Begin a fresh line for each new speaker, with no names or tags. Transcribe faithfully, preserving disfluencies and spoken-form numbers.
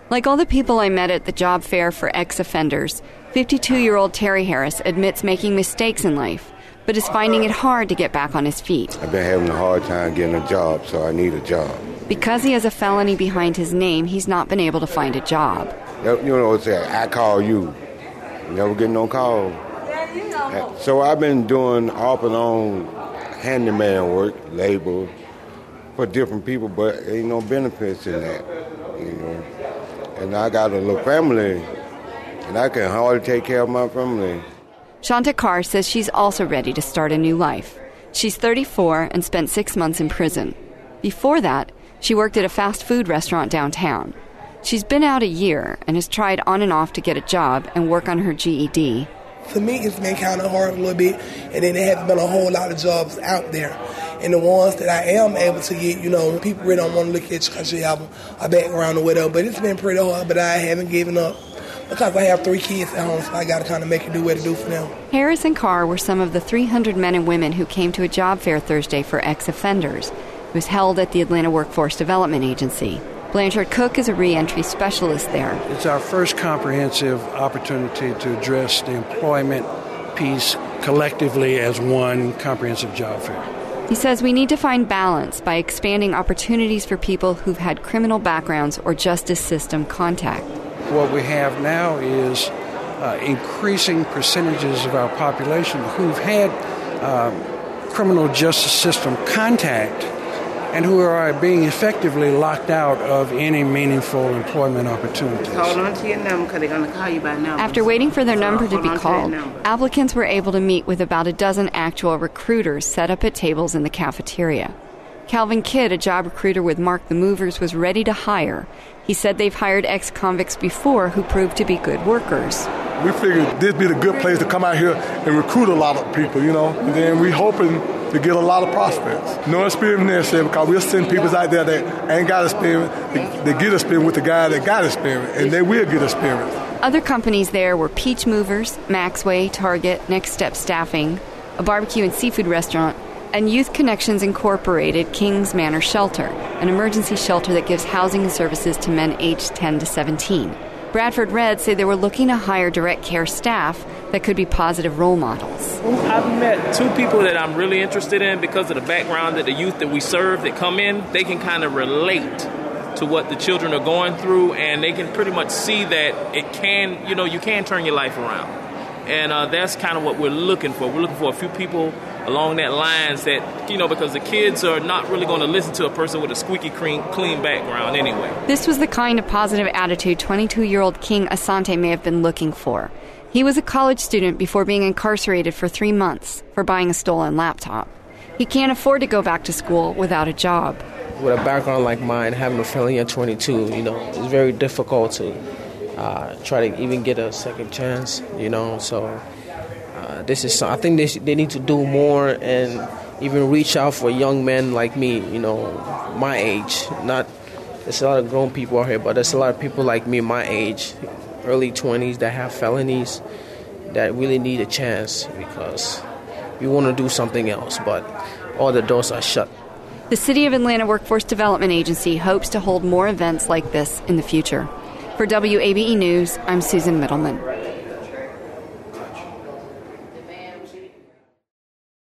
Like all the people I met at the job fair for ex-offenders, fifty-two-year-old Terry Harris admits making mistakes in life, but is finding it hard to get back on his feet.
I've been having a hard time getting a job, so I need a job.
Because he has a felony behind his name, he's not been able to find a job.
You know what I'm saying? I call you. Never get no call. So I've been doing off and on handyman work, labor, for different people, but ain't no benefits in that, you know. And I got a little family, and I can hardly take care of my family.
Shanta Carr says she's also ready to start a new life. She's thirty-four and spent six months in prison. Before that, she worked at a fast food restaurant downtown. She's been out a year and has tried on and off to get a job and work on her G E D.
For me, it's been kind of hard a little bit, and then there hasn't been a whole lot of jobs out there. And the ones that I am able to get, you know, people really don't want to look at you because you have a background or whatever, but it's been pretty hard, but I haven't given up because I have three kids at home, so I got to kind of make it do what it do for them.
Harris and Carr were some of the three hundred men and women who came to a job fair Thursday for ex-offenders. It was held at the Atlanta Workforce Development Agency. Blanchard Cook is a reentry specialist there.
It's our first comprehensive opportunity to address the employment piece collectively as one comprehensive job fair.
He says we need to find balance by expanding opportunities for people who've had criminal backgrounds or justice system contact.
What we have now is uh, increasing percentages of our population who've had uh, criminal justice system contact and who are being effectively locked out of any meaningful employment opportunities.
Hold on to your number because they're going to call you by number.
After waiting for their
So
number to
hold
be
on
called,
that number.
applicants were able to meet with about a dozen actual recruiters set up at tables in the cafeteria. Calvin Kidd, a job recruiter with Mark the Movers, was ready to hire. He said they've hired ex-convicts before who proved to be good workers.
We figured this would be a good place to come out here and recruit a lot of people, you know, and then we hoping to get a lot of prospects. No experience necessary because we'll send people out there that ain't got experience, they get experience with the guy that got experience, and they will get experience.
Other companies there were Peach Movers, Maxway, Target, Next Step Staffing, a barbecue and seafood restaurant, and Youth Connections Incorporated Kings Manor Shelter, an emergency shelter that gives housing and services to men aged ten to seventeen. Bradford Red say they were looking to hire direct care staff that could be positive role models.
I've met two people that I'm really interested in because of the background that the youth that we serve that come in, they can kind of relate to what the children are going through, and they can pretty much see that it can, you know, you can turn your life around. And uh, that's kind of what we're looking for. We're looking for a few people along that lines that, you know, because the kids are not really going to listen to a person with a squeaky clean, clean background anyway.
This was the kind of positive attitude twenty-two-year-old King Asante may have been looking for. He was a college student before being incarcerated for three months for buying a stolen laptop. He can't afford to go back to school without a job.
With a background like mine, having a felony at twenty-two, you know, it's very difficult to uh, try to even get a second chance, you know, so uh, this is, I think they, they need to do more and even reach out for young men like me, you know, my age. Not, there's a lot of grown people out here, but there's a lot of people like me my age, early twenties, that have felonies that really need a chance because we want to do something else, but all the doors are shut.
The City of Atlanta Workforce Development Agency hopes to hold more events like this in the future. For W A B E News, I'm Susan Middleman.